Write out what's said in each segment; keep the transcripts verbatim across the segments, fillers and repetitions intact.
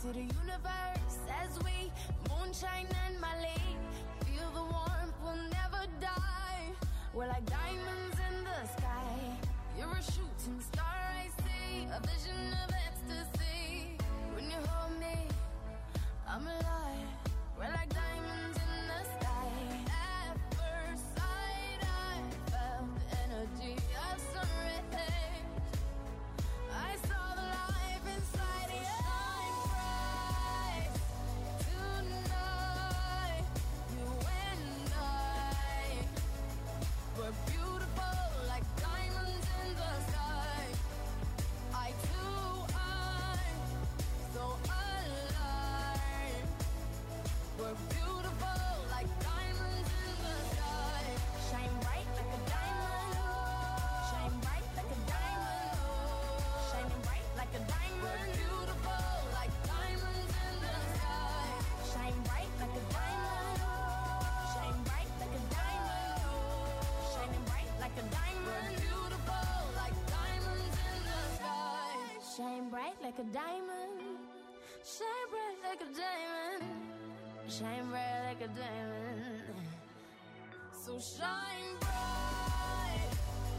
to the universe as we moonshine and Malay. Feel the warmth, we'll never die. We're like diamonds in the sky. You're a shooting star, I see. A vision of ecstasy. When you hold me, I'm alive. We're like diamonds in the sky. At first sight, I felt the energy of sun rays. I saw the life inside you. Shine bright tonight. You and I were beautiful like diamonds in the sky. I too, I'm so alive. We're beautiful like diamonds in the sky. Shine bright like a diamond. Shine bright like a diamond. Shining bright like a diamond. We're beautiful like diamonds in the sky. Shine bright like a diamond. Shine bright like a diamond. Shining bright like a diamond. We're beautiful like diamonds in the sky. Shine bright like a diamond. Shine bright like a diamond. Shine bright like a diamond. So shine bright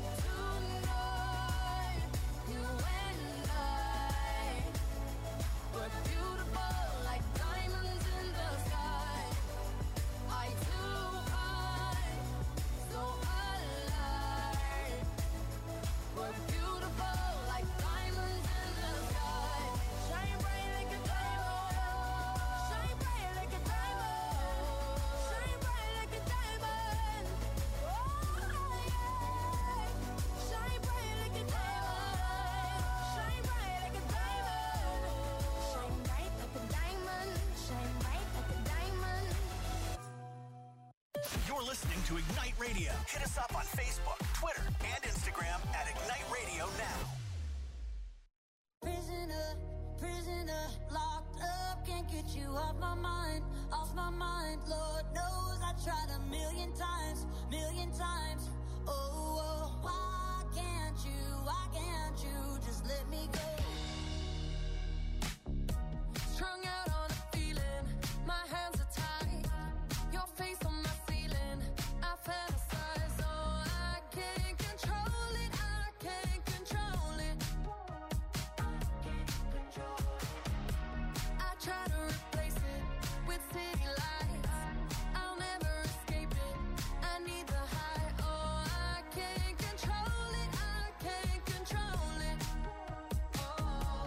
tonight. You and I were beautiful like diamonds in the sky. I too, I'm so alive. We're beautiful like diamonds in the sky. Shine bright like a diamond. Shine bright like a diamond. Shine bright like a diamond. Oh yeah. Shine bright like a diamond. Shine bright like a diamond. Shine bright like a diamond. Shine bright like a diamond. You're listening to Ignite Radio. Hit us up on Facebook, Twitter, and Instagram at Ignite Radio Now. Prisoner, prisoner, locked up, can't get you off my mind, off my mind. Lord knows I tried a million times, million times. Oh, oh, why can't you, why can't you just let me go? Strung out on a feeling, my hands are tied. Your face on my ceiling, I fantasize. Oh, I can't control it, I can't control it. I try to replace it with city lights. I'll never escape it. I need the high. Oh, I can't control it. I can't control it. Oh,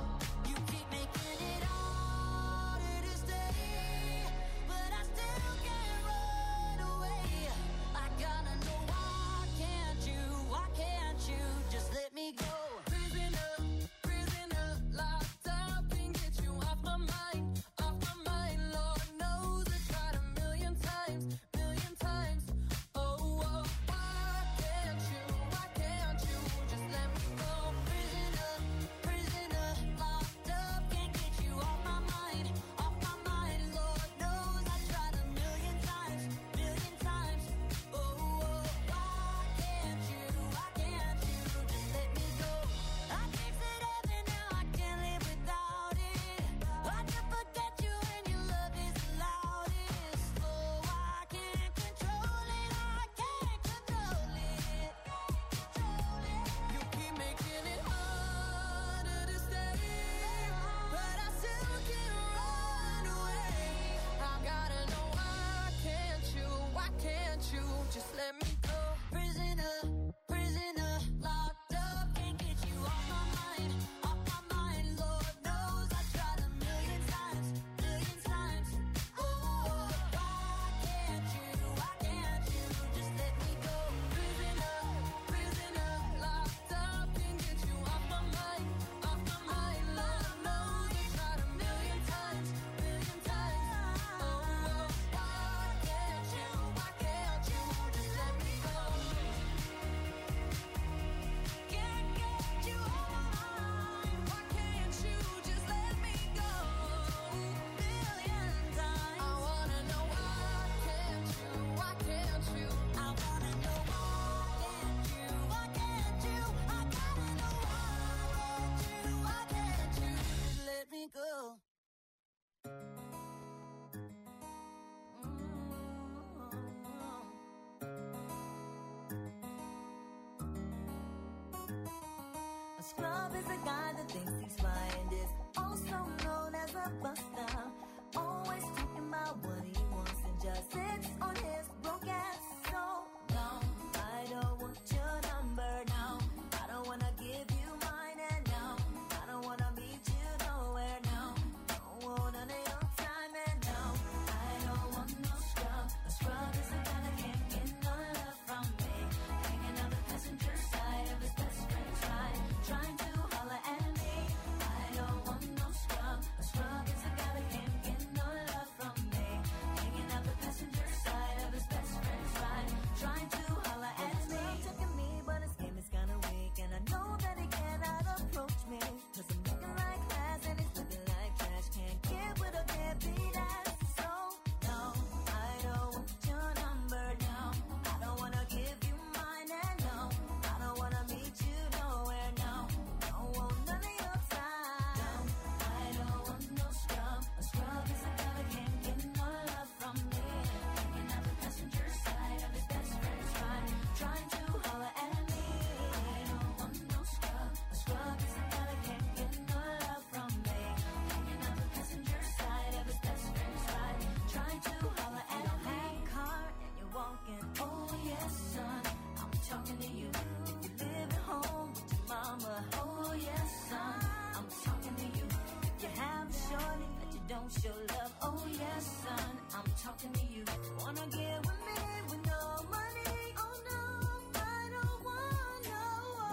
A scrub is a guy that thinks he's fly and is also known as a buster. Always talking about what he wants and just sits on his broke ass. So, no, I don't want your number, no. I don't wanna give you mine, and no, I don't wanna meet you nowhere, no. Don't want none of your time, and no, I don't want no scrub. A scrub is a guy that can't get no love from me. Hanging on the passenger side of his best friend's ride, trying to holler at me. I don't want no scrub. A scrub is a guy that can't get no love from me. Hanging out the passenger side of his best friend's ride, trying to holler at me. He's checking me, but his game is kinda weak, and I know that he cannot approach me. Cause I'm looking like glass and he's looking like trash. Can't get with a deadbeat ass. So, no, I don't want your number, no. I don't wanna give you mine, and no, I don't wanna meet you nowhere, no. Don't want none of your time. No, I don't want no scrub. A scrub is a guy that can't get no love from me. Hanging out the passenger side of his best friend's ride, trying to holler at me. I don't want no scrub. A scrub is a guy that can't get no love from me. Hanging out the passenger side of his best friend's ride, trying to holler at me. You don't have a car and you're walking. Oh yes, son, I'm talking to you. If you live at home with your mama. Oh yes, son, I'm talking to you. If you have a shorty that you don't show love. Oh yes, son, I'm talking to you. Wanna get with me with no money? Oh no, I don't want no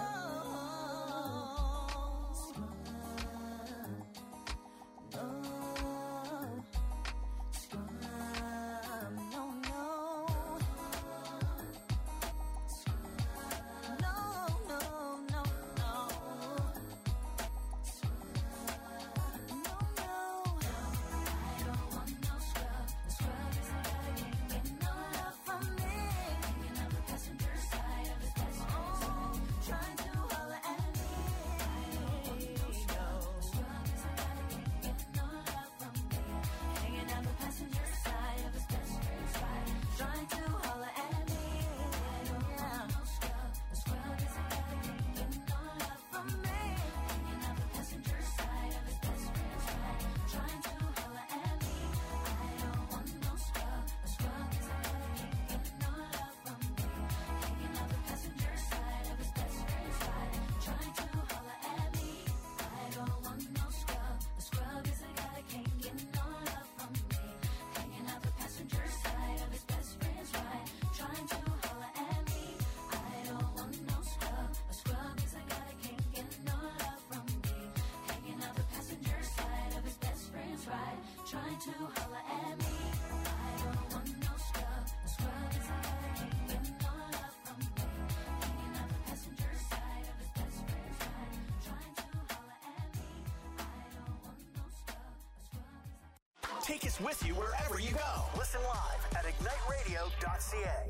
scrub. No scrub. No, no. No, no, no, no. No, no. I don't want no scrub. A scrub is a guy that can't get no love from me. Hanging out the passenger side of his best friend's ride, trying to holler at me. I don't want no scrub. A scrub is a guy that can't get no love from me. Hanging out the passenger side of his best friend's ride, trying to holler at me. I don't want no scrub. A scrub is a guy that can't get no love from me. Hanging out the passenger side of his best friend's ride, trying to holler at me. I don't want no scrub. A scrub is a guy that can't get no love from me. Hanging out the passenger side of his best friend's ride, trying to holler at me. I don't want no scrub. A scrub is a guy that can't get no love from me. Hanging out the passenger side of his best friend's ride, trying to holler at me. I don't want no scrub. A scrub is a guy that can't get no love from me. Hanging out the passenger side of his best friend's ride, trying to holler at me. I don't want no scrub. A scrub is a guy that can't get no love from me. Hanging out the passenger side of his best friend's ride, trying to holler at me. I don't want no scrub. A scrub is a Take us with you wherever you go. Listen live at ignite radio dot c a.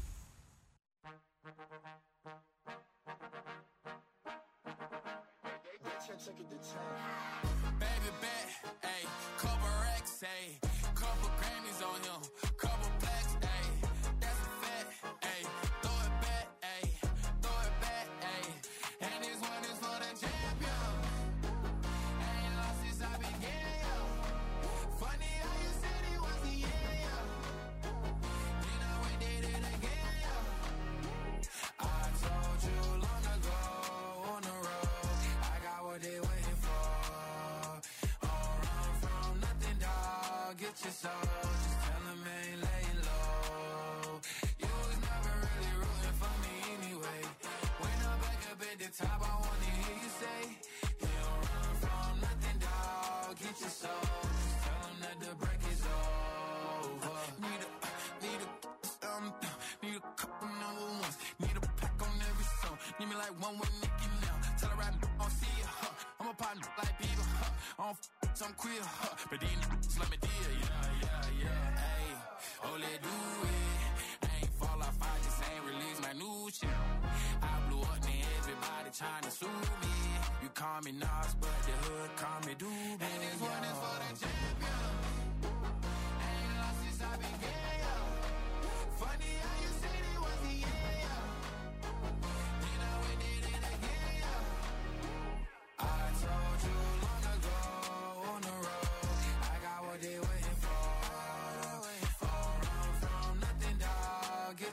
Baby bet, ayy, couple racks, ayy, couple Grammys on him, couple blacks, ayy, that's a fact, ayy, throw it back, ayy, throw it back, ayy, and this one is for the champion. Ain't lost since I began, yo. Funny how you said it was the end, yo. Then I went did it again, yo. I told you long ago on the road, I got what they waiting for. Don't run from nothing, dog. Get your soul. Just tell them ain't laying low. You was never really rooting for me anyway. When I'm back up at the top, I wanna hear you say, you don't run from nothing, dog. Get your soul. Just tell them that the break is over. Need a, need a, um, need a couple number ones. Need a pack on every song. Need me like one with Nicki now. Tell her I don't see it, huh? I'm a partner like Bieber, huh? I don't f***, I'm queer, huh? But these n***s let me deal, yeah, yeah, yeah, ayy. Oh, let do it. I ain't fall off, I just ain't release my new shit. I blew up, and everybody trying to sue me. You call me Nas, but the hood call me Doobie. And this one is for the champion. Ain't lost since I began, yo. Funny how you said it was the end, yo. Then I went did it again, yo.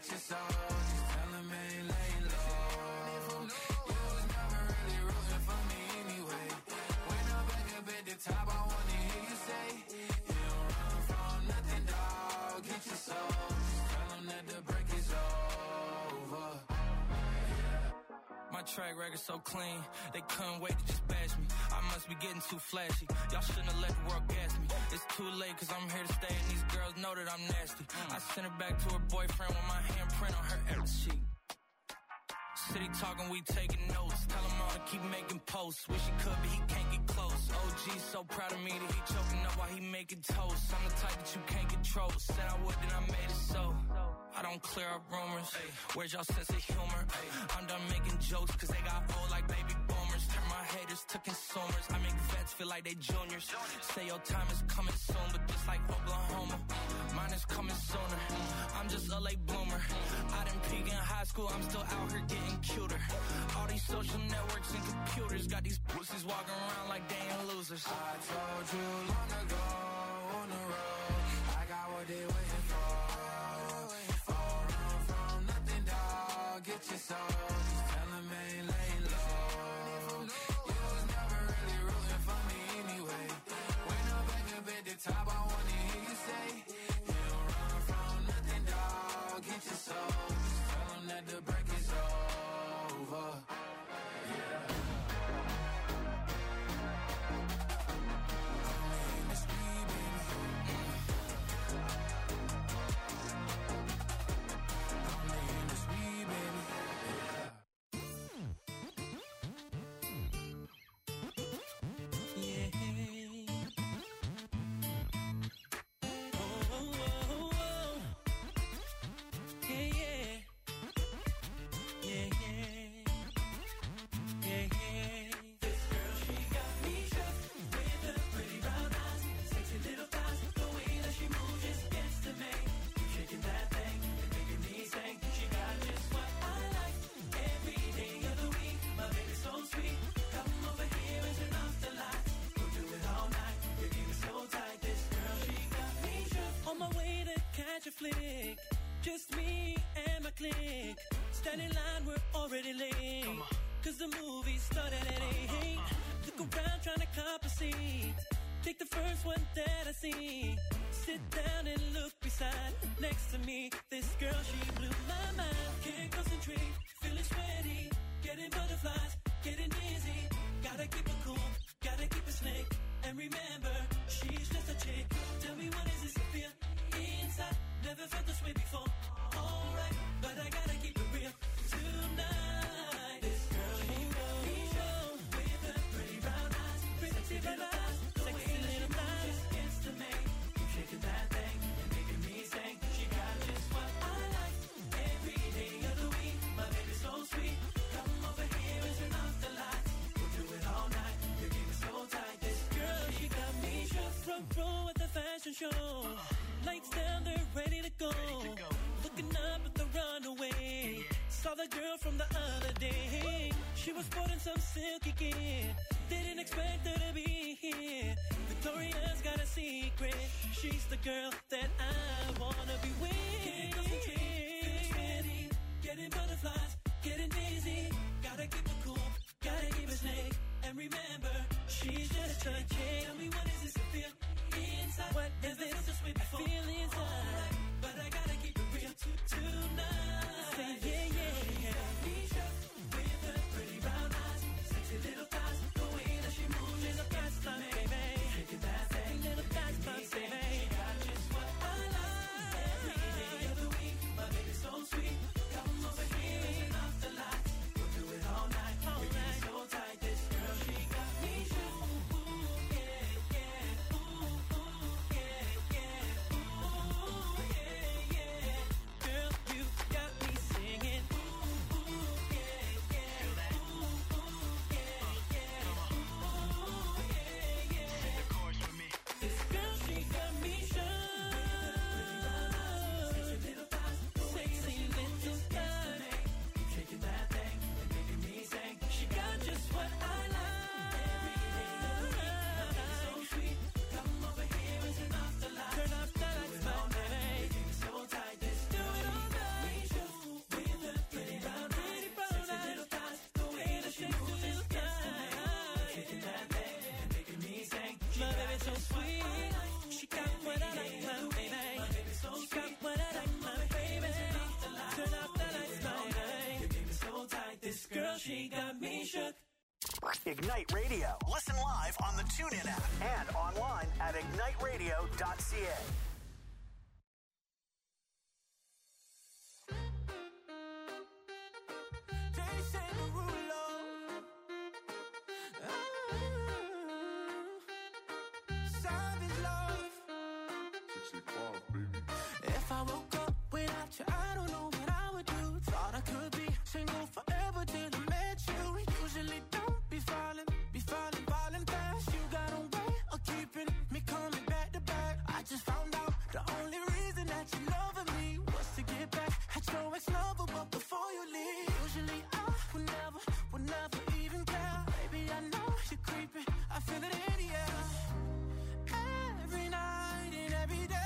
get your soul. Just tell him ain't laying low. You was never really rooting for me anyway. When I'm back up at the top, I wanna hear you say, you don't run from nothing, dog. Get your soul. Just tell him that the break is over. My track record so clean, they couldn't wait to just bash me. I must be getting too flashy. Y'all shouldn't have let the world gas me. It's too late cause I'm here to stay and these girls know that I'm nasty. I sent her back to her boyfriend with my handprint on her ass sheet. City talking, we taking notes. Tell him all to keep making posts. Wish he could, but he can't get close. O G's so proud of me that he choking up while he making toast. I'm the type that you can't control. Said I would, then I made it so. I don't clear up rumors. Where's y'all sense of humor? I'm done making jokes cause they got old like baby boomers. Turn my haters to consumers. I make vets feel like they juniors. Say your time is coming soon, but just like Oklahoma, mine is coming sooner. I'm just a late bloomer. I didn't peak in high school, I'm still out here getting cuter. All these social networks and computers got these pussies walking around like they ain't losers. I told you long ago on the road, I got what they waiting for. Get your soul, just tell him ain't laying low. You was never really rooting for me anyway. When I'm back up at the top, I wanna hear you say, you don't run from nothing, dog. Get your soul, just tell him that the break is over. Yeah. Only in the speed, baby. Only in the speed, baby. Flick. Just me and my clique. Standing in line, we're already late. Cause the movie started at eight. Look around trying to cop a seat. Take the first one that I see. Sit down and look beside. Next to me, this girl, she blew my mind. Can't concentrate, feeling sweaty. Getting butterflies, getting dizzy. Gotta keep it cool, gotta keep it slick. And remember, she's just a chick. Tell me what is this to feel inside? Never felt this way before. Alright, but I gotta keep it real tonight. This girl, she got me show with her pretty brown eyes, pretty brown eyes, sexy little thighs. Gets to me, keep shaking that thing and making me sing. She got just what I like every day of the week. My baby's so sweet. Come over here and turn off the lights. We'll do it all night. Your game is so tight. This girl, she got me show front row at the fashion show. Lights down, they're ready to go. Ready to go. Looking up at the runaway. Saw the girl from the other day. She was sporting some silky gear. Didn't expect her to be here. Victoria's got a secret. She's the girl that I wanna be with. Can't concentrate, feeling steady. Getting butterflies, getting dizzy. Gotta keep it cool, gotta keep it slick. And remember, she's just a chick. Tell me what is this to feel inside? What is this? I feel inside, right, but I gotta keep it real t- tonight. Say yeah, yeah, yeah. Misha, with her pretty brown eyes, sexy little thighs, the way that she moves is a fast time, baby. Shaking that thing, little fast time, baby. She got just what I like. Every day of the week, my baby's so sweet. Come over here and turn off the lights. We'll do it all night. All You're night. So tight, this girl, she got me shook. Got so sweet. She got what I like, my baby. She got what I like, my baby. Turn off the lights, my night. You keep me so tight. This girl, she got me shook. Ignite Radio. Listen live on the TuneIn app and online at ignite radio dot c a. If I woke up without you, I don't know what I would do. Thought I could be single forever till I met you. Usually don't be falling, be falling, falling fast. You got a way of keeping me coming back to back. I just found out the only reason that you loving me was to get back at your ex-lover, but before you leave, usually I would never, would never even care. Baby, I know you're creeping, I feel it in the air. Every night and every day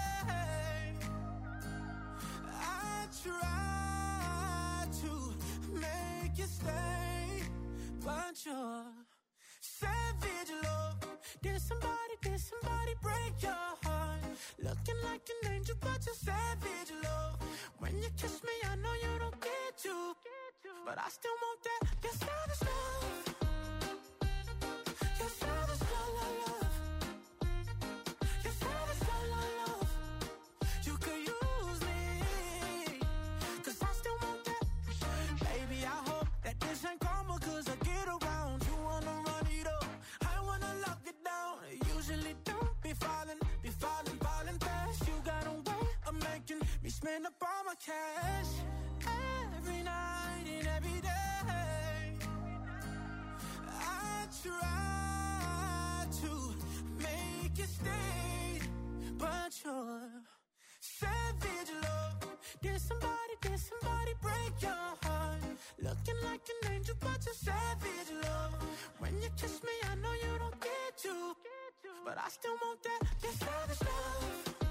try to make you stay, but you're savage love. Did somebody, did somebody break your heart? Looking like an angel, but you're savage love. When you kiss me, I know you don't get to, but I still want that. Your savage love. Your savage love, love, love. Your savage love, love, love. You could use me, cause I still want that. Baby, I hope that this ain't karma, cause I get around. You wanna run it up, I wanna lock it down. Usually don't be falling, be falling, falling fast. You got a way of making me spend up all my cash. Every night and every day I try to make you stay, but you're savage love. Did somebody, did somebody break your heart? Looking like an angel, but you're savage love. When you kiss me, I know you don't get to, but I still want that. Your savage love.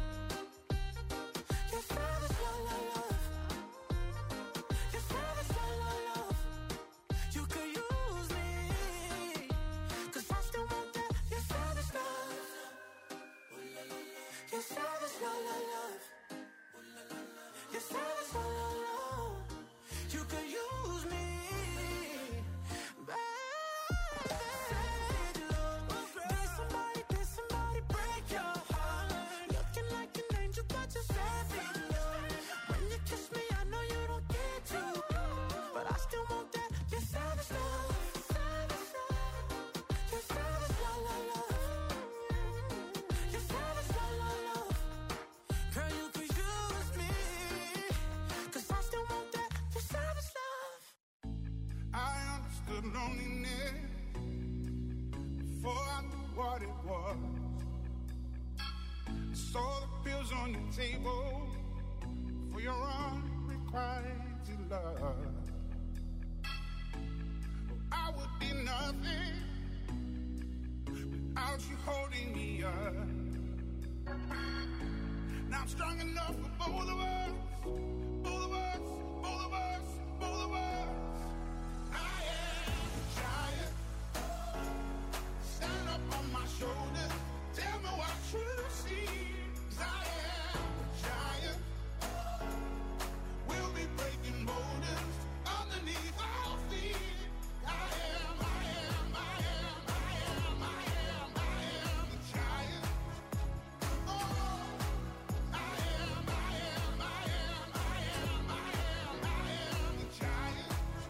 Your savage love, love, love. Your savage love, love, love. You could use me, cause I still want that. Your savage love. Your savage love, love, love. Your savage love, love, love. You could use me, baby. Savage love. Did somebody, did somebody break your heart? Looking like an angel, but you're savage love. When you kiss me, I know you don't get to, but I still want that. Your savage love. Your savage love, love, love. Your savage love, love, love. Girl, you could use me, cause I still want that. Your savage love. I understood loneliness before I knew what it was. Saw the pills on your table for your unrequited love. I would be nothing without you holding me up. Now I'm strong enough for both of us, both of us, both of us, both of us. I am a giant. Stand up on my shoulders. Tell me what you see. 'Cause I am a giant. We'll be breaking boulders underneath our feet. I am, I am, I am, I am, I am, I am a giant. Oh, I am, I am, I am, I am, I am, I am a giant.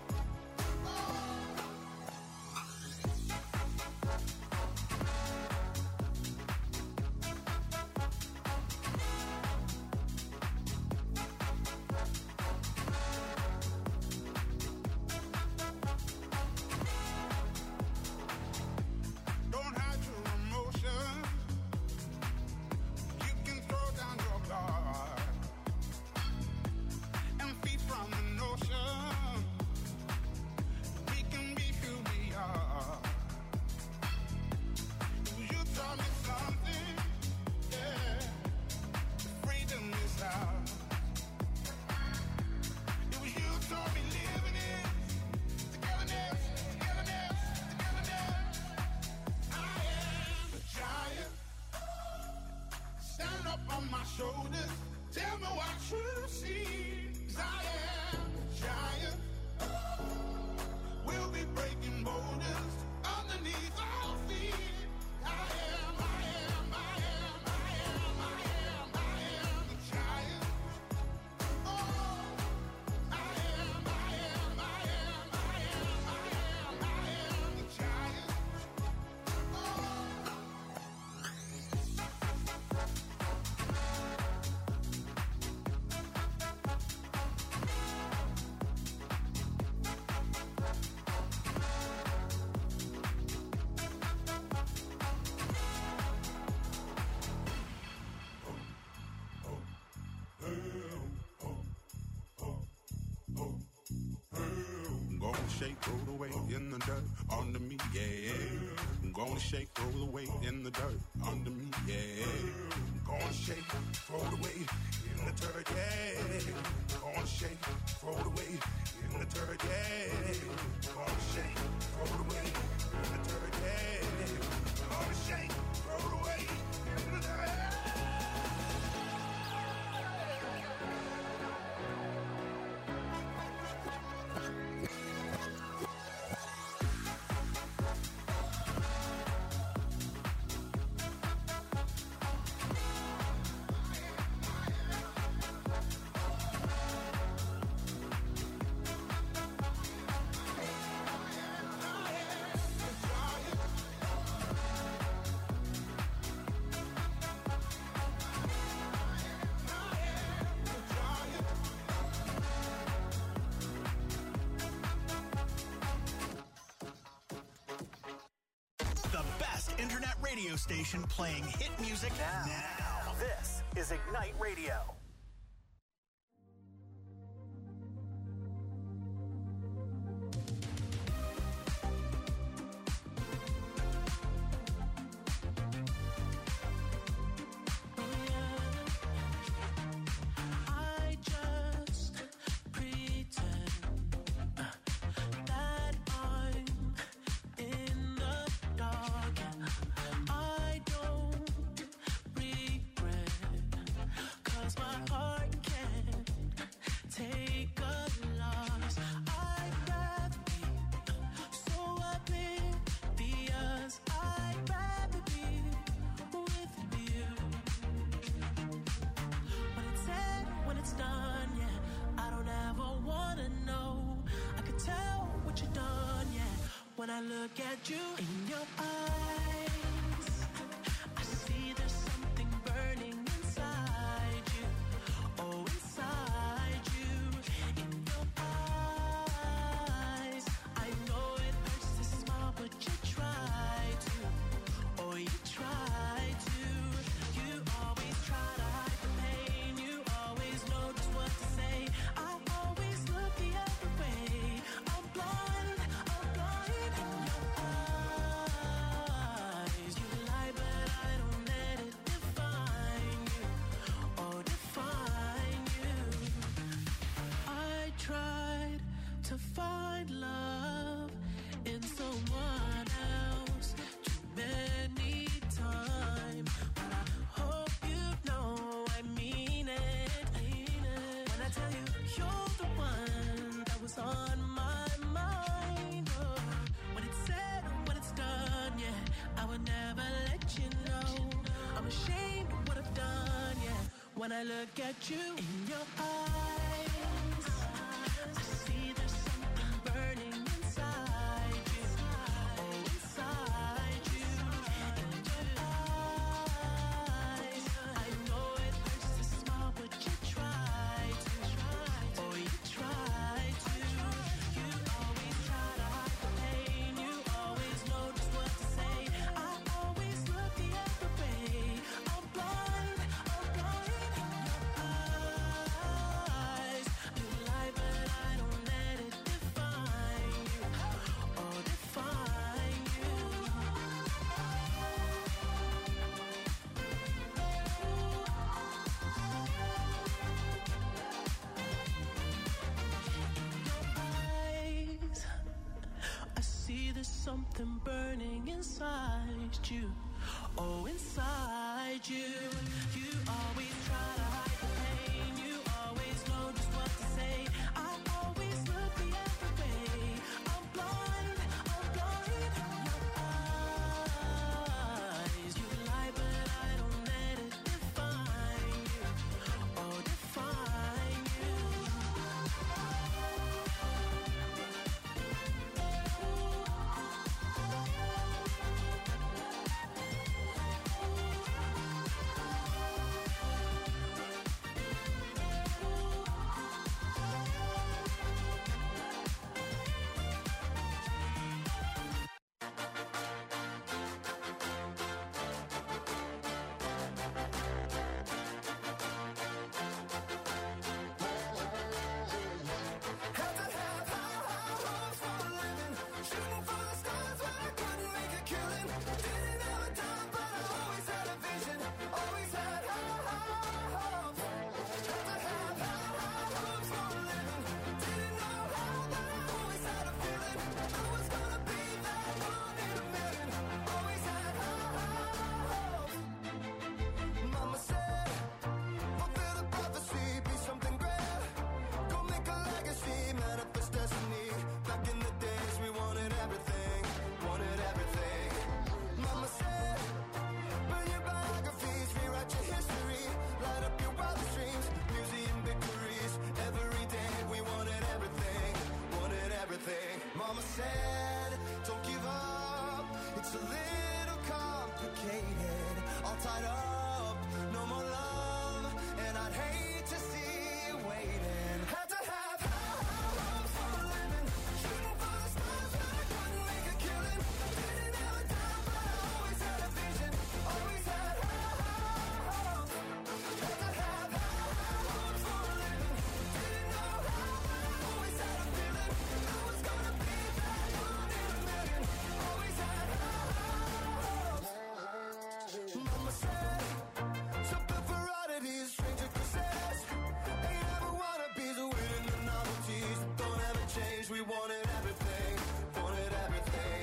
shake, throw the weight in the dirt under me, yeah. I'm gonna shake, throw the weight in the dirt under me, yeah. I'm gonna shake, throw the weight in the dirt, yeah. I'm gonna shake, throw the weight in the dirt, yeah. I'm gonna shake, throw the weight in the dirt, yeah. I'm gonna shake, throw the weight in the dirt. Internet radio station playing hit music now. now. This is Ignite Radio. When I look at you in your eyes, I see there's something burning inside you. Oh, inside you, in your eyes. I know it hurts to smile, but you try to. Oh, you try to. You always try to hide the pain. You always know just what to say. I always look the other way. I'm blind, I'm blind. To find love in someone else too many times, but I hope you know I mean it, I mean it. When I tell you you're the one that was on my mind, oh. When it's said, when it's done, yeah, I would never let you know. I'm ashamed of what I've done, yeah. When I look at you in your eyes, I see there's something burning inside you. Oh, inside you. In your eyes, I know it hurts to smile, but you try to. Oh, you try to. You always try to hide the pain. You always know just what to say. I always look the other way. I'm blind, I'm blind. In your eyes, you lie, but I don't let it define you. Oh, define you. In your eyes, I see there's something burning inside you. Oh, inside you. You always try to hide the pain. You always know just what to say. I always look the other way. I'm blind, I'm blind. In your eyes, you lie, but I don't let it define you. Oh, define you. Mama said, don't give up, it's a little complicated. All tied up, no more love, and I'd hate to see you waiting. Had to have high hopes for a living, shooting for the stars when I couldn't make a killing. Didn't have a dime, but I always had a vision, always had high hopes. Had to have high hopes for a living, didn't know how, but I always had a feeling I was gonna be that one in a million. Always had high hopes. Mama said, something for oddities, stranger kisses. Ain't ever wannabes, winning the novelties that don't ever change. We wanted everything, wanted everything.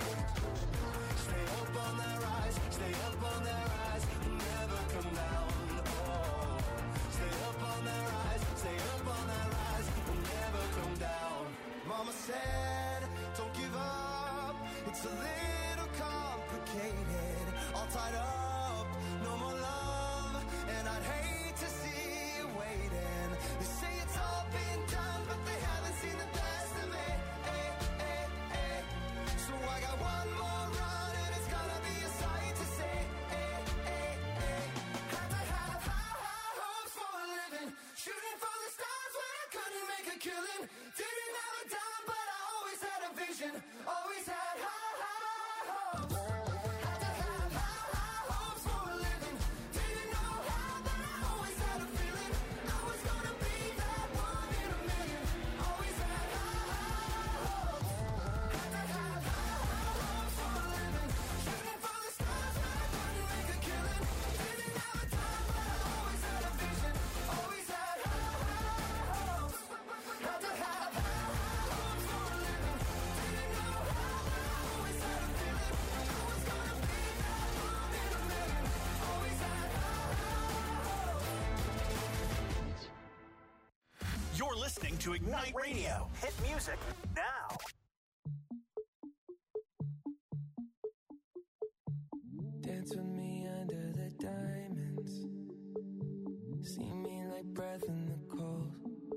Stay up on that rise, stay up on that rise, never come down. Oh, stay up on that rise, stay up on that rise, never come down. Mama said, don't give up, it's a little complicated. All tied up, no more love, and I'd hate to see you waiting. They say it's all been done, but they haven't seen the best of me. Eh, eh, eh. So I got one more run, and it's gonna be a sight to see. Eh, eh, eh. Had to have high, high hopes for a living, shooting for the stars when I couldn't make a killing. Didn't have a dime, but I always had a vision, always had high, high hopes. Had to have high, high hopes for a living, didn't know how, but I always had a feeling I was gonna be that one in a million. Always had high, high hopes. Had to have high, high hopes for a living, shooting for the stars when I couldn't make a killing. Didn't have a dime, but I always had a vision, always had high, high hopes. Had to have high, high hopes for a living, didn't know how, but I always had a feeling I was gonna be that one in a million. Always had high, high hopes. You're listening to Ignite Radio. Hit music now. Dance with me under the diamonds. See me like breath in the cold.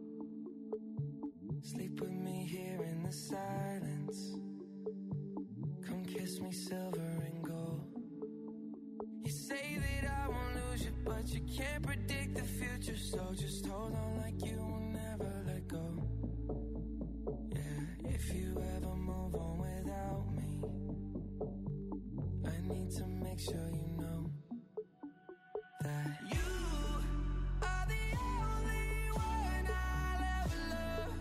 Sleep with me here in the silence. Come kiss me silver and gold. You say that I won't lose you, but you can't predict the future. So just hold on like you will never let go. Yeah, if you ever move on without me, I need to make sure you know that you are the only one I'll ever love.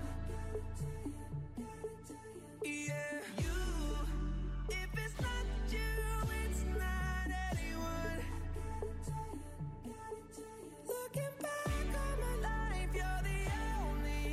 Yeah, you. If it's not you, it's not anyone. Looking back on my life, you're the only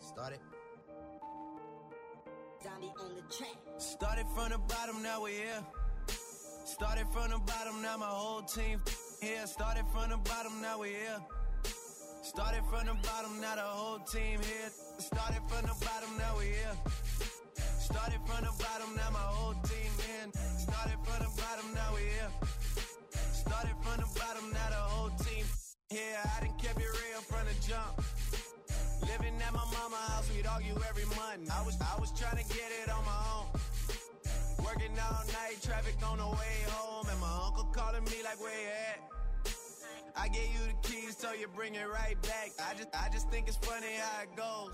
Started. Zombie on the track. Started from the bottom, now we're here. Started from the bottom, now my whole team here. Started from the bottom, now we're here. Started from the bottom, now the whole team here. Started from the bottom, now we're here. Started from the bottom, now my whole team in. Started from the bottom, now we're here. Started from the bottom, now the whole team here. I done kept it real from the jump. Living at my mama's house, we'd argue every month. I was, I was trying to get it on my own. Working all night, traffic on the way home, and my uncle calling me like, where you at? I gave you the keys, so you bring it right back. I just, I just think it's funny how it goes.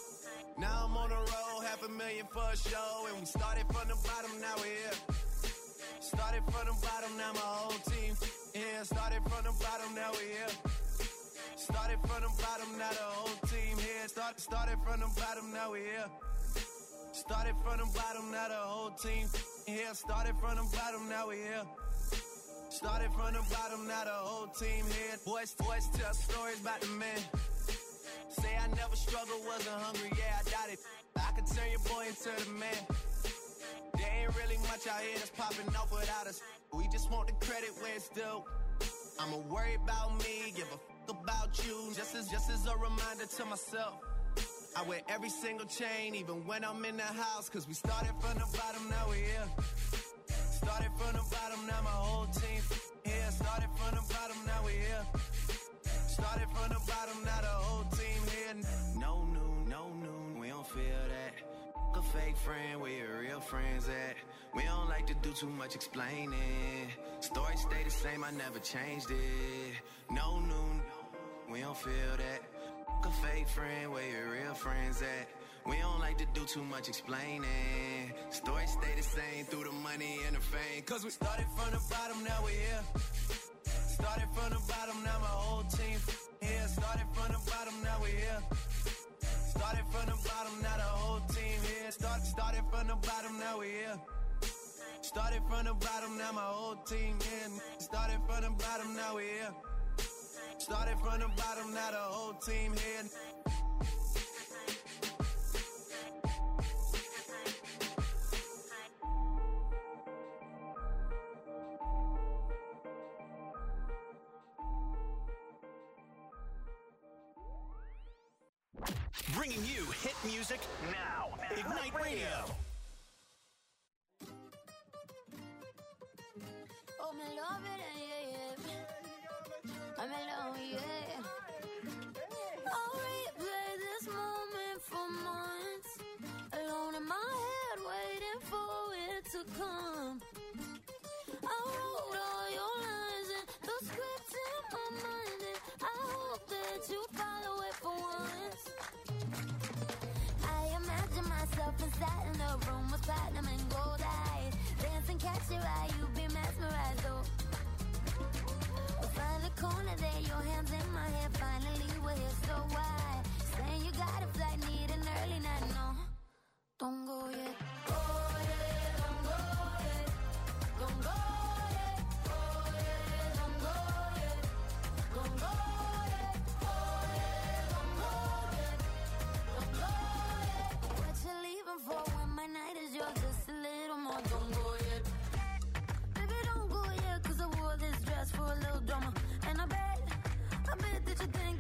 Now I'm on the road, half a million for a show, and we started from the bottom, now we're here. Started from the bottom, now my whole team here. Started from the bottom, now we're here. Started from the bottom, now the whole team here. Start, started from the bottom, now we're here. Started from the bottom, now the whole team here. Started from the bottom, now we're here. Started from the bottom, now the whole team here. Boys, boys tell stories about the man. Say I never struggled, wasn't hungry, yeah, I doubt it. I could turn your boy into the man. There ain't really much out here that's popping off without us. We just want the credit where it's due. I'ma worry about me, give a fuck about you. Just as, just as a reminder to myself. I wear every single chain, even when I'm in the house. Cause we started from the bottom, now we're here. Started from the bottom, now my whole team here. Started from the bottom, now we're here. Started from the bottom, now the whole team here. No noon, no noon, we don't feel that. A fake friend, where your real friends at? We don't like to do too much explaining. Story stay the same, I never changed it. No noon, we don't feel that. A fake friend, where your real friends at? We don't like to do too much explaining. Story stay the same through the money and the fame. Cause we started from the bottom, now we're here. Started from the bottom, now my whole team here. Started from the bottom, now we're here. Started from the bottom, now the whole team here. Start, started from the bottom, now we're here. Started from the bottom, now my whole team here. Started from the bottom, now we're here. Started from the bottom, now the whole team here. Bringing you hit music now. Ignite Radio. Oh, me love it, yeah, yeah. I'm alone, yeah. I'll replay this moment for months. Alone in my head, waiting for it to come. I wrote all your lines and the script in my mind, and I hope that you follow it for once. I imagine myself inside in the room with platinum and gold eyes. Dancing, catch your eye, you be mesmerized, oh. We'll find the corner there, your hands in my hair. Finally, we're here, so why? Saying you got a flight, need an early night, no. Don't go yet. Go yet, don't go yet. Don't go yet. Go yet, don't go yet. Don't go yet. Go yet, don't go yet. Don't go yet. What you leaving for when my night is yours? Just a little more. Don't go yet. Baby, don't go yet, cause I wore this dress for a little drama. And I bet, I bet that you think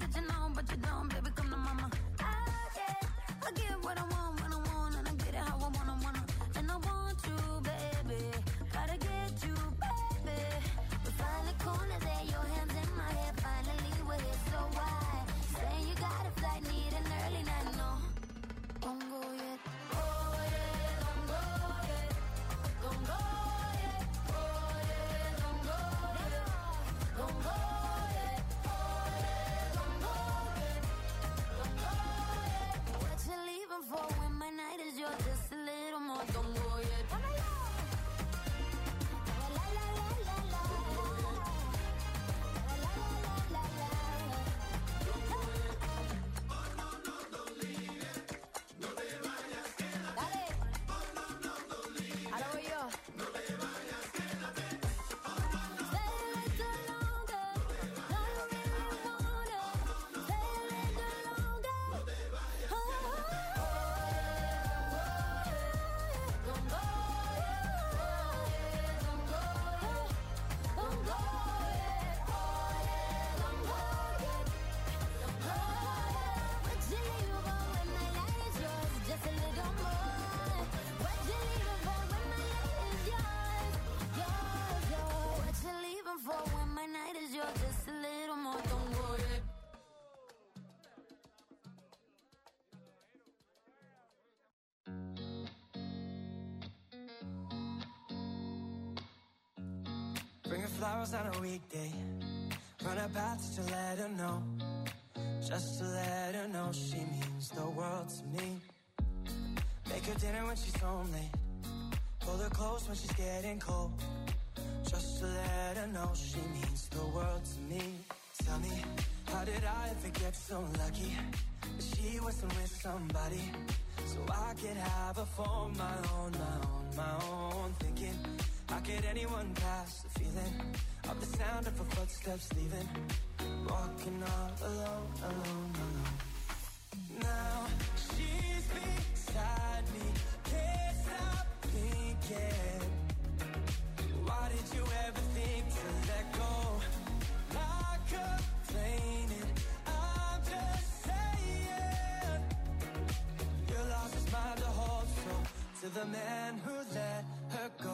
Bring her flowers on a weekday. Run her path just to let her know. Just to let her know she means the world to me. Make her dinner when she's home late. Pull her close when she's getting cold. Just to let her know she means the world to me. Tell me, how did I ever get so lucky that she wasn't with somebody so I could have her for my own, my own, my own. Thinking, how could anyone pass the feeling of the sound of her footsteps leaving? Walking all alone, alone, alone. Now she's beside me, can't stop thinking. Why did you ever think to let go? Not complaining, I'm just saying. Your loss is mine to hold, so to the man who let her go,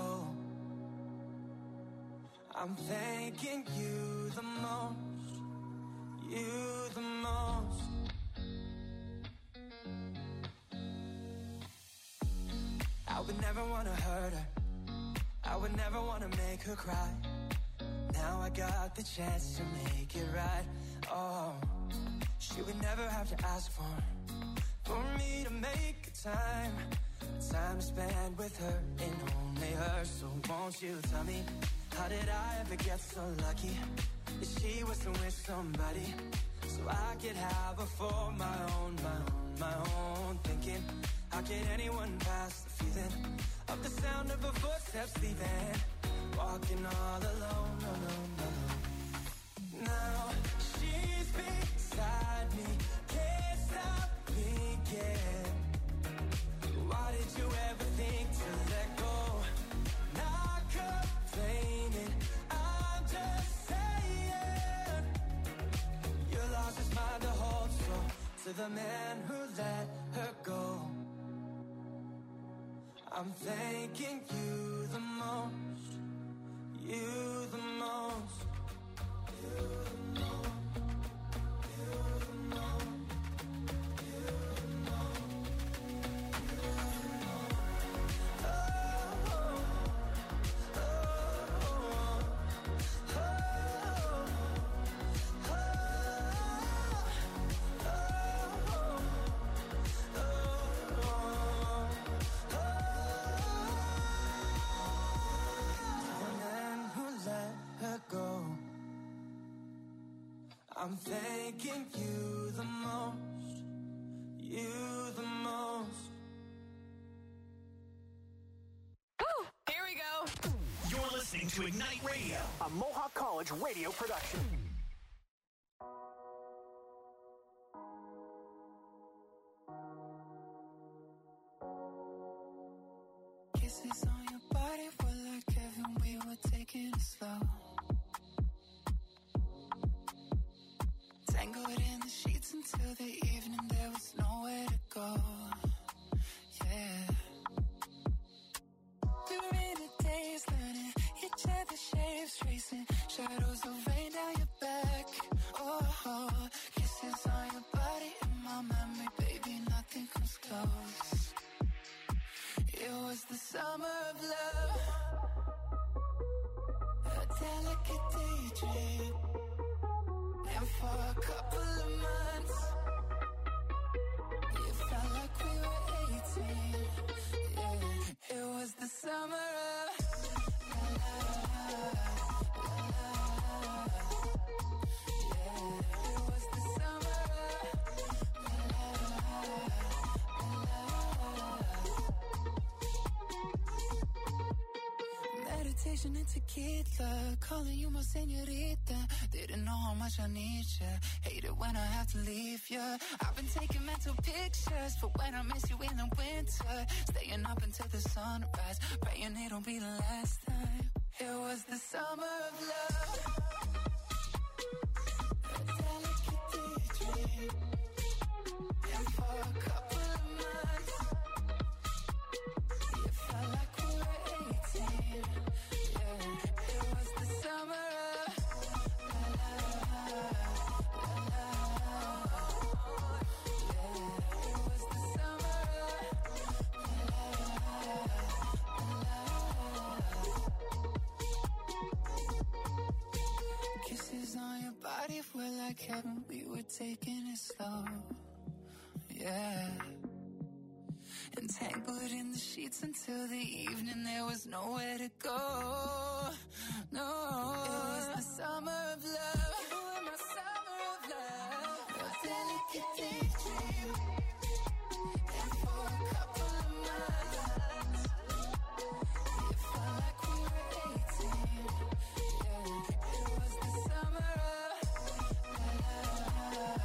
I'm thanking you the most, you the most. I would never wanna hurt her, I would never wanna make her cry. Now I got the chance to make it right. Oh, she would never have to ask for For me to make a time Time to spend with her and only her. So won't you tell me, how did I ever get so lucky that she wasn't with somebody so I could have her for my own, my own, my own. Thinking, how could anyone pass the feeling of the sound of her footsteps leaving? Walking all alone, alone, alone. Now she's beside me, can't stop thinking. Why did you ever think to let go? Not complaining, I'm just saying. Your loss is mine to hold, so to the man who let her go, I'm thanking you the most, you the most, you the most, you the most, you the most, you the most. Oh, oh, oh, oh, oh, oh, go. I'm thanking you the most, you the most. Woo! Here we go. You're listening to Ignite Radio, a Mohawk College radio production. Kisses on your body were like heaven, we were taking it slow. Tangled in the sheets until the evening, there was nowhere to go. Yeah. During the days, learning each other's shapes, tracing shadows of rain down your back. Oh, oh, kisses on your body in my memory, baby, nothing comes close. It was the summer of love, a delicate daydream. And for a couple of months, it felt like we were eighteen. Yeah, it was the summer of la la la, la la la. Yeah, it was the summer of la la la, la la. Meditation and tequila, calling you my señorita. Didn't know how much I need you. Hate it when I have to leave you. I've been taking mental pictures for when I miss you in the winter. Staying up until the sunrise, praying it'll be the last time. It was the summer of love, a delicate daydream. And for a couple of months, it felt like we were eighteen. Yeah, it was the summer of like heaven, we were taking it slow. Yeah. Entangled in the sheets until the evening, there was nowhere to go. No. It was the summer of love. You were my summer of love. A delicate daydream. And for a couple of months, it felt like we were eighteen. Yeah. It was the summer of love.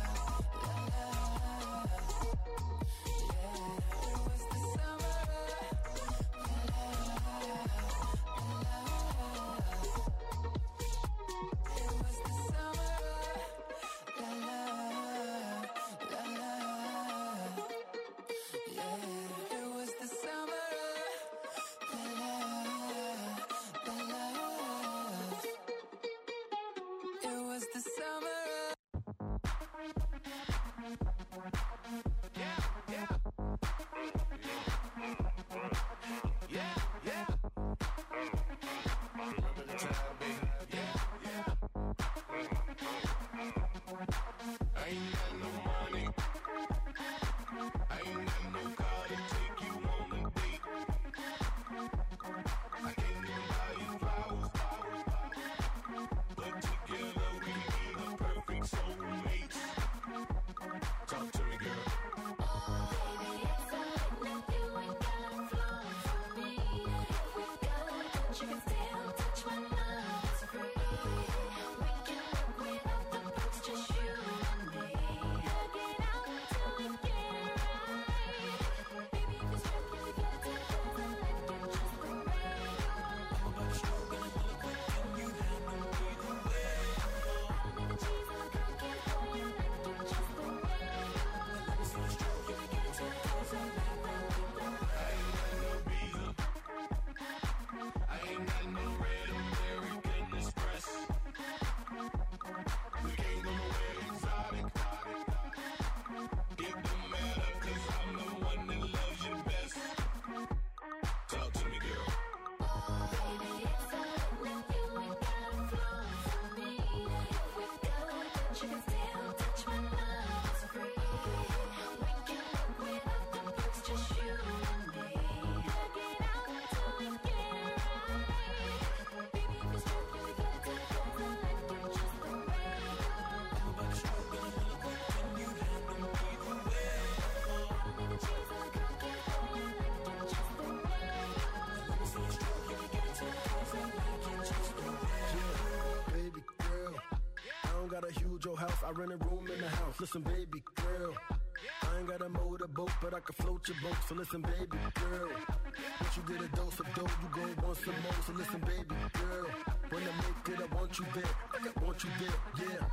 Got a huge old house, I rent a room in the house. Listen, baby girl, I ain't got a motorboat, but I can float your boat. So listen, baby girl, once you get a dose of dough, you gon' want some more. So listen, baby girl, when I make it, I want you there. I want you there, yeah.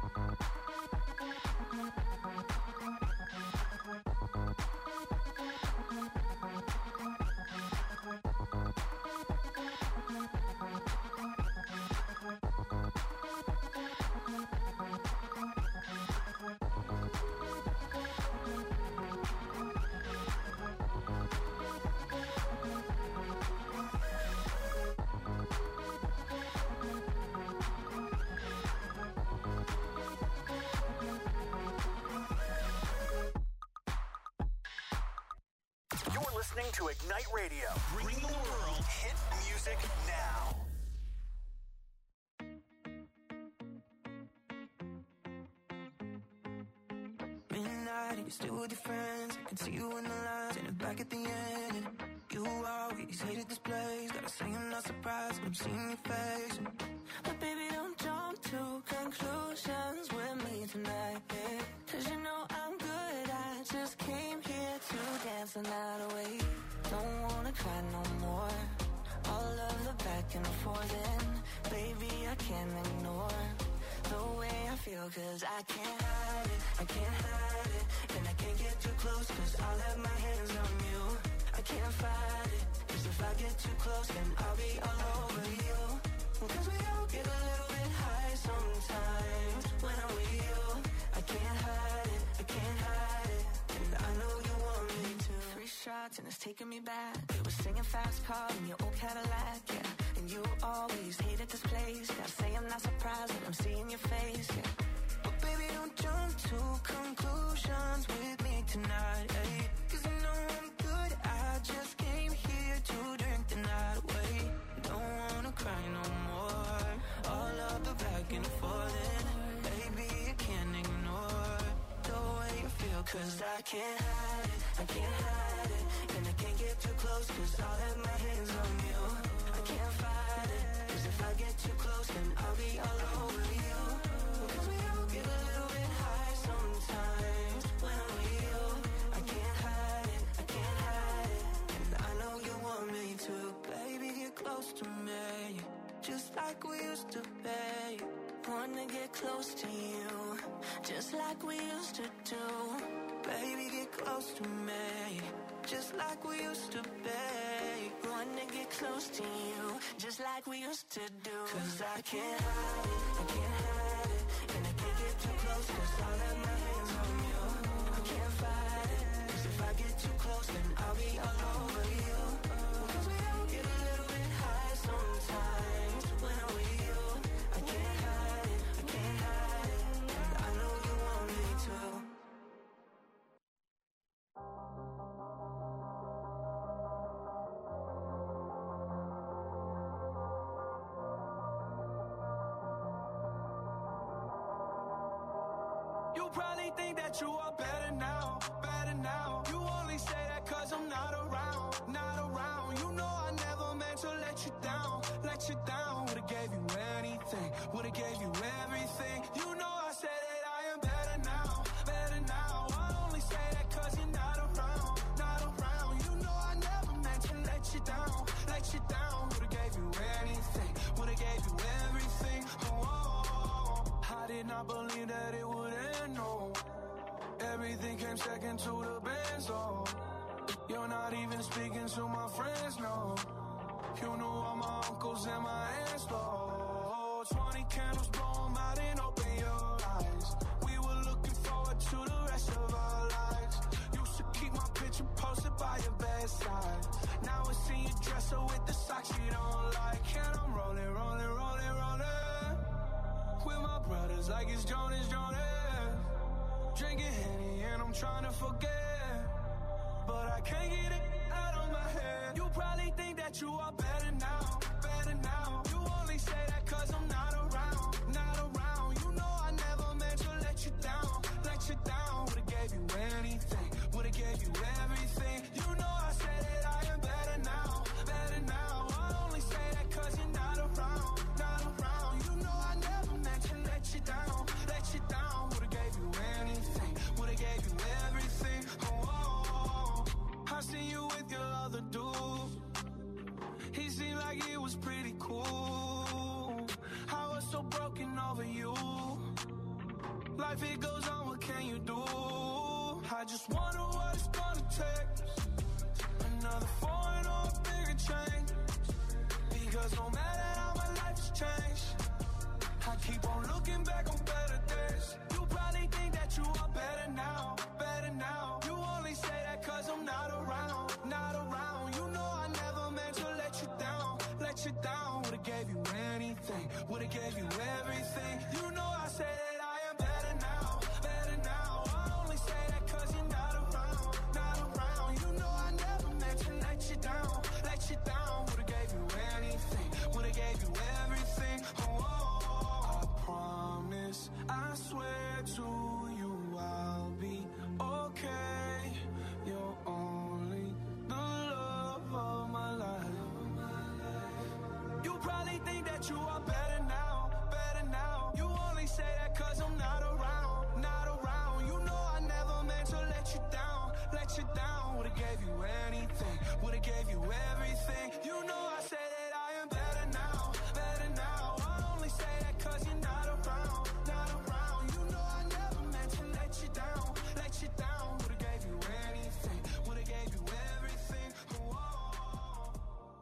Listening to Ignite Radio, bringing the world hit music now. Midnight, you're still with your friends. I can see you in the lines and back at the end. And you always hated this place. Gotta say I'm not surprised when I'm seeing your face. But baby, don't jump to conclusions with me tonight, babe. Cause you know I'm good, I just came here to dance the night away. Don't wanna cry no more. All of the back and forth, and baby, I can't ignore the way I feel, cause I can't hide it, I can't hide it. And I can't get too close, cause I'll have my hands on you. I can't fight it, cause if I get too close, then I'll be all over you. Cause we all get a little bit high sometimes when I'm with you. I can't hide it, I can't hide it. And I know you want me to. Three shots and it's taking me back. It was singing fast car in your old Cadillac, yeah. And you always hated this place. Gotta say I'm not surprised when I'm seeing your face, yeah. But baby, don't to conclusions with me tonight, ayy. Cause I know I'm good, I just came here to drink the night away. Don't wanna cry no more. All of the back and forth, baby, I can't ignore the way you feel. Cause I can't hide it, I can't hide it. And I can't get too close cause I'll have my hands on you. I can't fight it, cause if I get too close then I'll be all over you. Cause we all get a little bit high sometimes when I'm with you. I can't hide it, I can't hide it. And I know you want me to. Baby, get close to me, just like we used to be. Wanna get close to you, just like we used to do. Baby, get close to me, just like we used to be. Wanna get close to you, just like we used to do. Cause I can't hide it, I can't hide it. And I can't get too close cause I'll have my hands on you. I can't fight it, cause if I get too close then I'll be all over you. Cause we all get a little bit high sometimes when I'm with you. I can't hide it, I can't hide it. And I know you want me to. You probably think that you are better now, better now. You only say that cause I'm not around, not around. You know I never meant to let you down, let you down. Would've gave you anything, would've gave you everything. You know I said that I am better now, better now. I only say that cause you're not around, not around. You know I never meant to let you down, let you down. Would've gave you anything, would've gave you everything. Oh, oh, oh. I did not believe that it would end, no. Everything came second to the best, oh. You're not even speaking to my friends, no. You knew all my uncles and my aunts, oh. Twenty candles, blow 'em out and open your eyes. We were looking forward to the rest of our lives. Used to keep my picture posted by your bedside. Now I see you dresser with the socks you don't like. And I'm rolling, rolling, rolling, rolling with my brothers like it's Jonas, Jonas. Drinking Henny and I'm trying to forget, but I can't get it out of my head. You probably think that you are better now, better now. You only say that cause I'm not around, not around. You know I never meant to let you down, let you down. Would've gave you anything, would've gave you everything. You know I said that I am better now, better now. I only say that cause you're not around, not around. You know I never meant to let you down, let you down. Would've gave you anything, would've gave you everything. Oh, oh, oh. I seen you with your other dude. He seemed like it was pretty cool. I was so broken over you. Life it goes on, what can you do? I just wonder what it's gonna take. Another foreign or a bigger change. Because no matter how my life has changed, I keep on looking back on better days. You probably think that you are better now, better now. You only say that cause I'm not around, not around. You know I never meant to let you down, let you down. Would've gave you anything, would've gave you everything. You know I said that I am better now, better now. I only say that cause you're not around, not around. You know I never meant to let you down, let you down. Would've gave you anything, would've gave you everything. Oh, oh, oh. I promise, I swear to you I'll be okay. You're only the love of my life. You probably think that you are better now, better now. You only say that cause I'm not around, not around. You know I never meant to let you down, let you down. Would've gave you anything, would've gave you everything. You know I say that I am better now, better now. I only say that cause you're not around, not around. You know I never meant to let you down, let you down. Would've gave you anything, would've gave you everything. Whoa.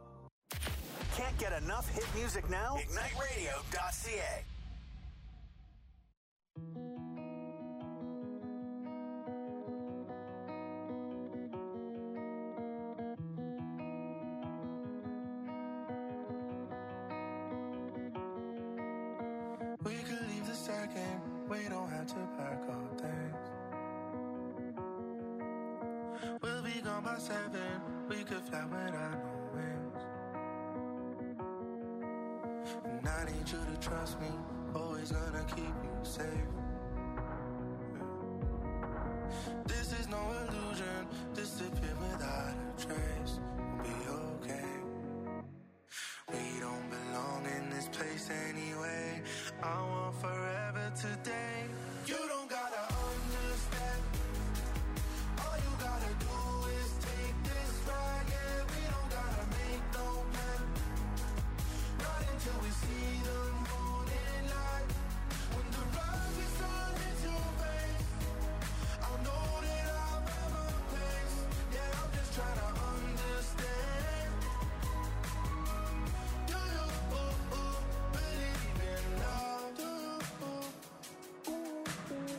Can't get enough hit music now? Ignite Radio dot C A. We could leave the second We don't have to pack up things. We'll be gone by seven. We could fly without no wings. And I need you to trust me. Always gonna keep you safe. This is no illusion. Disappear without a trace. We'll be okay. We don't belong in this place anyway. I want forever today. You don't gotta understand. All you gotta do is take this ride. Yeah, we don't gotta make no plan. Not until we see the morning light. When the ride is turned into face, I'll know that I'll have a place. Yeah, I'm just trying to understand. Do you ooh, ooh, believe in love? Do you ooh, ooh, ooh.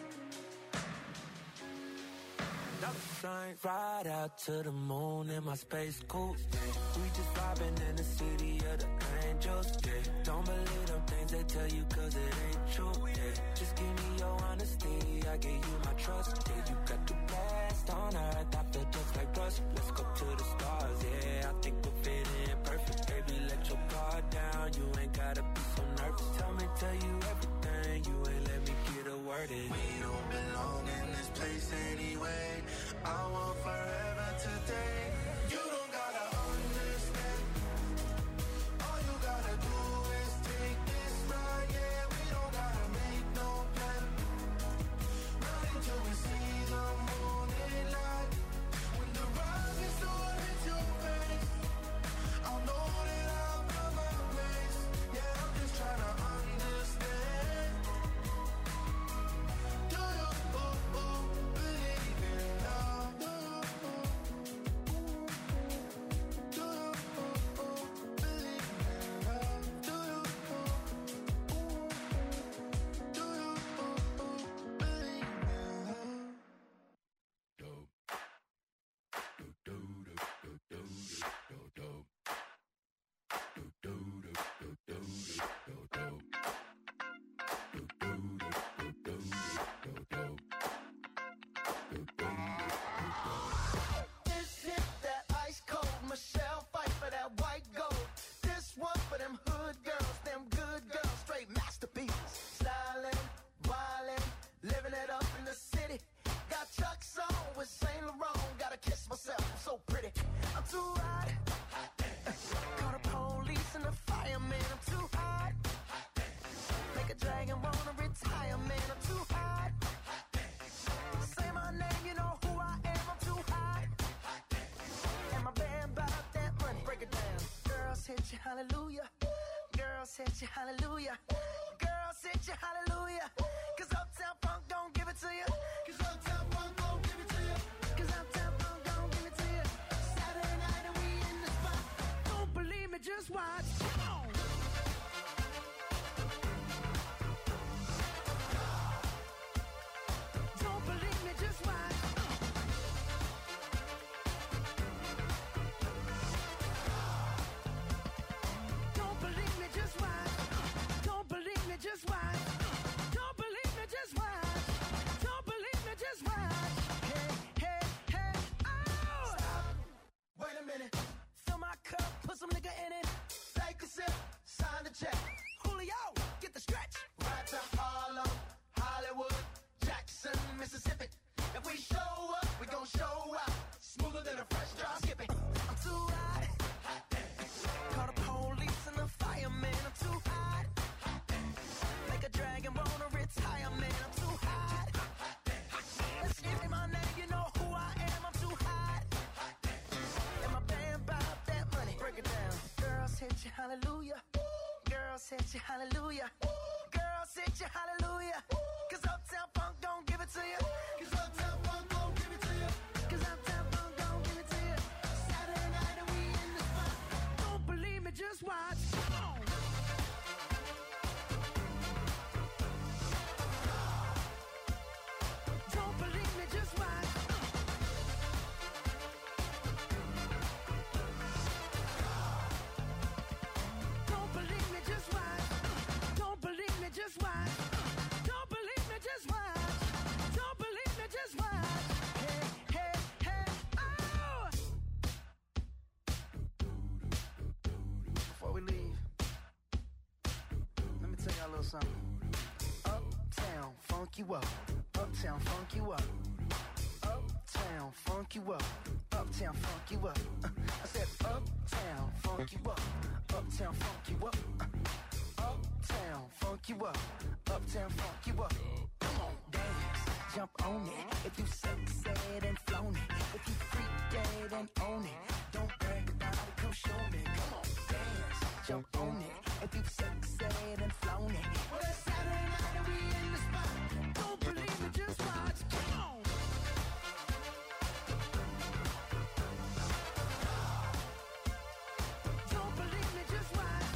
Shine right out to the moon in my space coupe. We just vibing in the city of the angels. Yeah. Don't believe them things they tell you cause it ain't true. Yeah. Just give me your honesty, I give you my trust. Yeah, you got the best on earth, I feel just like rust. Let's go to the stars, yeah, I think we'll fit in perfect. Baby, let your guard down, you ain't gotta be so nervous. Tell me, tell you everything, you ain't let me get a word in. We don't belong in this place anyway. I want forever today. You don't gotta understand. All you gotta do is take this ride. Yeah, we don't gotta make no plan. Not until we see the morning light. When the rise is on into your face, I'll know that I'll find my place. Yeah, I'm just trying to understand. Do you ooh, ooh, believe in love? Do you ooh, ooh, do you ooh, ooh, believe in love? Do you ooh, ooh, do you ooh, ooh, believe in love? This hit that ice cold Michelle fight for that white gold. This one for them hood girls, them good girls, straight masterpieces. Styling, wildin', living it up in the city. Got Chuck's on with Saint Laurent. Gotta kiss myself, I'm so pretty. I'm too hot. Call the police and the fireman. I'm too hot. Make a dragon wanna retire, man. I'm too hot. Say my name, you know who I am. I'm too hot. And my band bought that money. Break it down. Girls hit you, hallelujah. Girls hit you, hallelujah. Girls hit you, hallelujah. Cause Uptown Funk don't give it to you. Cause Uptown Funk don't give it to you. Cause Uptown Funk don't give it to you. Saturday night and we in the spot. Don't believe me, just watch. Come on. Don't believe me, just watch. Don't believe me, just watch. Don't believe me, just watch. Don't believe me, just watch. Don't believe me, just watch. Hey, hey, hey, oh! Stop. Wait a minute. Fill my cup, put some nigga in it. Take a sip, sign the check. Julio, get the stretch. Right to Harlem, Hollywood, Jackson, Mississippi. If we show up, we gon' show out. Smoother than a fresh drop skipping. I'm too hot. Call the police and the fireman. I'm too hot. Make a dragon wanna retire, man. I'm too hot. Let's say my name, you know who I am. I'm too hot. And my band bought that money. Break it down. Girls hit you, hallelujah. Girls hit you, hallelujah. Girls hit you, hallelujah. Cause Uptown Funk don't give it to you. Cause Uptown Funk don't give it to you. Cause Uptown Funk don't give it to you. Saturday night and we in the spot. Don't believe me, just watch. Come on. Don't believe me, just watch. Don't believe me, just watch. Don't believe me, just watch. Don't believe something. Uptown, funk you up. Uptown, funk you up. Uptown, funk you up. Uptown, funk you up. Uh, I said uptown, funk you up. Uptown, funk you up. Uh, uptown, funk you up. Uptown, funk you up. Come on, dance, jump on it. If you succeed and flown it. If you freak dead and own it. Don't brag about it, come show me. Come on, dance, jump on it. If you've succeeded and flown it. Well, it's Saturday night and we in the spot. Don't believe me, just watch. Come on. Don't believe me, just watch.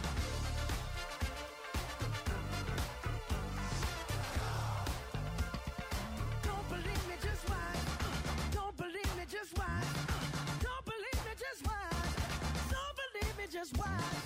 Don't believe me, just watch. Don't believe me, just watch. Don't believe me, just watch. Don't believe me, just watch.